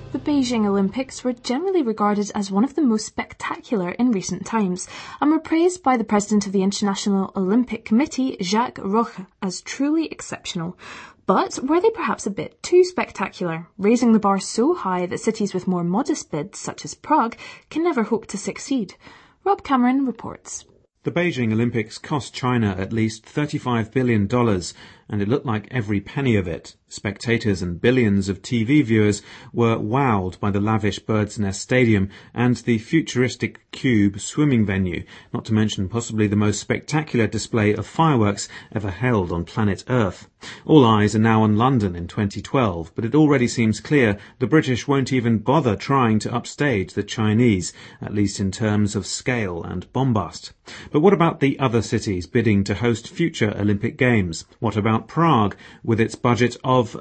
The Beijing Olympics were generally regarded as one of the most spectacular in recent times and were praised by the president of the International Olympic Committee, Jacques Rogge, as truly exceptional. But were they perhaps a bit too spectacular, raising the bar so high that cities with more modest bids, such as Prague, can never hope to succeed? Rob Cameron reports. The Beijing Olympics cost China at least $35 billion, and it looked like every penny of it. Spectators and billions of TV viewers were wowed by the lavish Bird's Nest Stadium and the futuristic Cube swimming venue, not to mention possibly the most spectacular display of fireworks ever held on planet Earth. All eyes are now on London in 2012, but it already seems clear the British won't even bother trying to upstage the Chinese, at least in terms of scale and bombast. But what about the other cities bidding to host future Olympic Games? What about Prague, with its budget of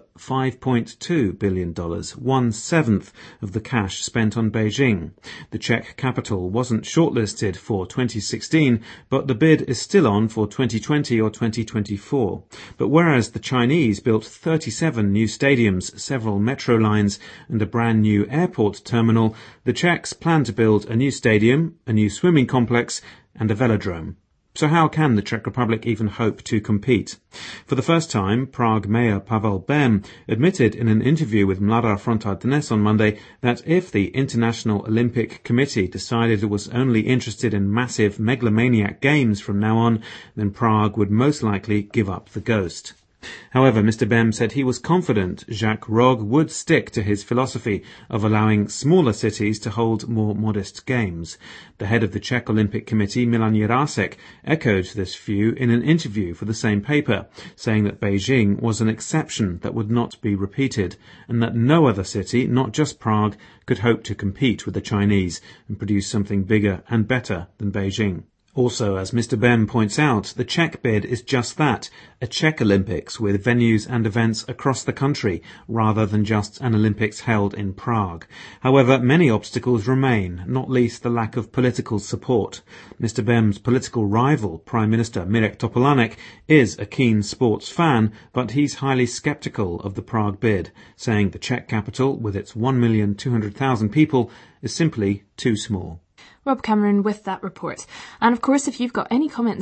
$5.2 billion, 1/7 of the cash spent on Beijing? The Czech capital wasn't shortlisted for 2016, but the bid is still on for 2020 or 2024. But whereas the Chinese built 37 new stadiums, several metro lines, and a brand new airport terminal, the Czechs plan to build a new stadium, a new swimming complex, and a velodrome. So how can the Czech Republic even hope to compete? For the first time, Prague Mayor Pavel Bem admitted in an interview with Mladá Fronta Dnes on Monday that if the International Olympic Committee decided it was only interested in massive megalomaniac games from now on, then Prague would most likely give up the ghost. However, Mr. Bem said he was confident Jacques Rogge would stick to his philosophy of allowing smaller cities to hold more modest games. The head of the Czech Olympic Committee, Milan Jirásek, echoed this view in an interview for the same paper, saying that Beijing was an exception that would not be repeated, and that no other city, not just Prague, could hope to compete with the Chinese and produce something bigger and better than Beijing. Also, as Mr. Bem points out, the Czech bid is just that, a Czech Olympics with venues and events across the country, rather than just an Olympics held in Prague. However, many obstacles remain, not least the lack of political support. Mr. Bem's political rival, Prime Minister Mirek Topolánek, is a keen sports fan, but he's highly sceptical of the Prague bid, saying the Czech capital, with its 1,200,000 people, is simply too small. Rob Cameron with that report. And of course, if you've got any comments